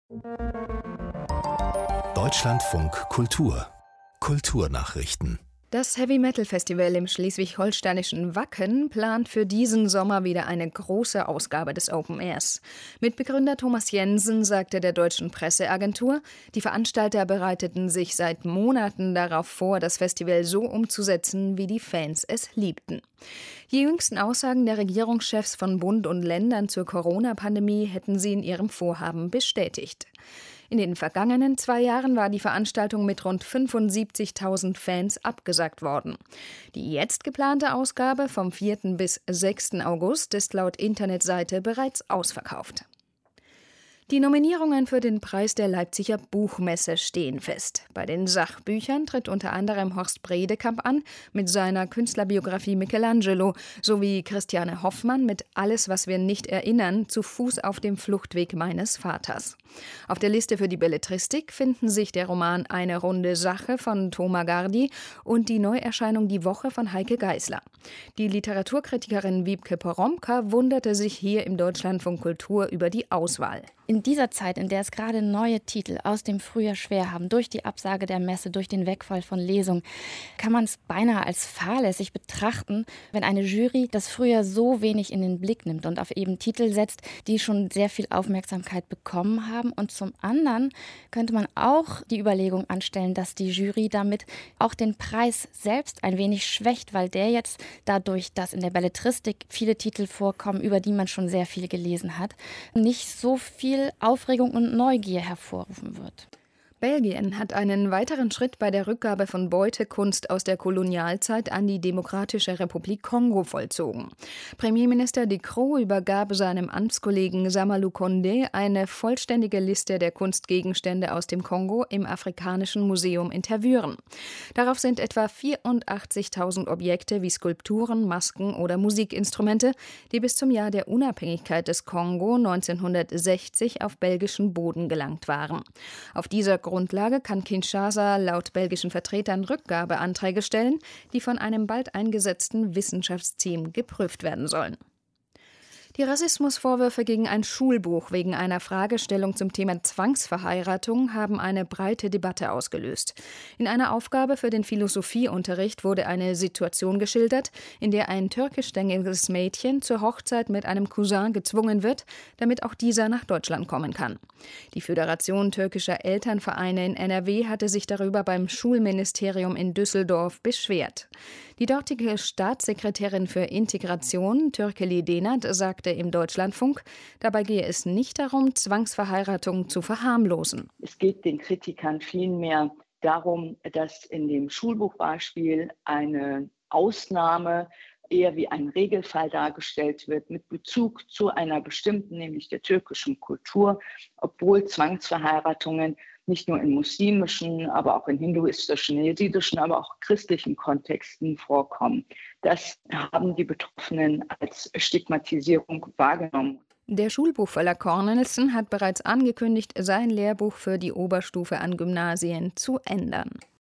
Deutschlandfunk Kultur Kulturnachrichten. Das Heavy-Metal-Festival im schleswig-holsteinischen Wacken plant für diesen Sommer wieder eine große Ausgabe des Open Airs. Mitbegründer Thomas Jensen sagte der deutschen Presseagentur, die Veranstalter bereiteten sich seit Monaten darauf vor, das Festival so umzusetzen, wie die Fans es liebten. Die jüngsten Aussagen der Regierungschefs von Bund und Ländern zur Corona-Pandemie hätten sie in ihrem Vorhaben bestätigt. In den vergangenen 2 Jahren war die Veranstaltung mit rund 75.000 Fans abgesagt worden. Die jetzt geplante Ausgabe vom 4. bis 6. August ist laut Internetseite bereits ausverkauft. Die Nominierungen für den Preis der Leipziger Buchmesse stehen fest. Bei den Sachbüchern tritt unter anderem Horst Bredekamp an mit seiner Künstlerbiografie Michelangelo sowie Christiane Hoffmann mit Alles, was wir nicht erinnern, zu Fuß auf dem Fluchtweg meines Vaters. Auf der Liste für die Belletristik finden sich der Roman Eine runde Sache von Thomas Gardi und die Neuerscheinung Die Woche von Heike Geisler. Die Literaturkritikerin Wiebke Poromka wunderte sich hier im Deutschlandfunk Kultur über die Auswahl. In dieser Zeit, in der es gerade neue Titel aus dem Frühjahr schwer haben, durch die Absage der Messe, durch den Wegfall von Lesungen, kann man es beinahe als fahrlässig betrachten, wenn eine Jury das Frühjahr so wenig in den Blick nimmt und auf eben Titel setzt, die schon sehr viel Aufmerksamkeit bekommen haben. Und zum anderen könnte man auch die Überlegung anstellen, dass die Jury damit auch den Preis selbst ein wenig schwächt, weil der jetzt dadurch, dass in der Belletristik viele Titel vorkommen, über die man schon sehr viel gelesen hat, nicht so viel Aufregung und Neugier hervorrufen wird. Belgien hat einen weiteren Schritt bei der Rückgabe von Beutekunst aus der Kolonialzeit an die Demokratische Republik Kongo vollzogen. Premierminister De Croo übergab seinem Amtskollegen Samalou Condé eine vollständige Liste der Kunstgegenstände aus dem Kongo im Afrikanischen Museum in Tervuren. Darauf sind etwa 84.000 Objekte wie Skulpturen, Masken oder Musikinstrumente, die bis zum Jahr der Unabhängigkeit des Kongo 1960 auf belgischen Boden gelangt waren. Auf dieser Grundlage kann Kinshasa laut belgischen Vertretern Rückgabeanträge stellen, die von einem bald eingesetzten Wissenschaftsteam geprüft werden sollen. Die Rassismusvorwürfe gegen ein Schulbuch wegen einer Fragestellung zum Thema Zwangsverheiratung haben eine breite Debatte ausgelöst. In einer Aufgabe für den Philosophieunterricht wurde eine Situation geschildert, in der ein türkischstämmiges Mädchen zur Hochzeit mit einem Cousin gezwungen wird, damit auch dieser nach Deutschland kommen kann. Die Föderation türkischer Elternvereine in NRW hatte sich darüber beim Schulministerium in Düsseldorf beschwert. Die dortige Staatssekretärin für Integration, Türkeli Denat, sagte im Deutschlandfunk, dabei gehe es nicht darum, Zwangsverheiratung zu verharmlosen. Es geht den Kritikern vielmehr darum, dass in dem Schulbuchbeispiel eine Ausnahme eher wie ein Regelfall dargestellt wird mit Bezug zu einer bestimmten, nämlich der türkischen Kultur, obwohl Zwangsverheiratungen nicht nur in muslimischen, aber auch in hinduistischen, jesidischen, aber auch christlichen Kontexten vorkommen. Das haben die Betroffenen als Stigmatisierung wahrgenommen. Der Schulbuchverlag Cornelsen hat bereits angekündigt, sein Lehrbuch für die Oberstufe an Gymnasien zu ändern.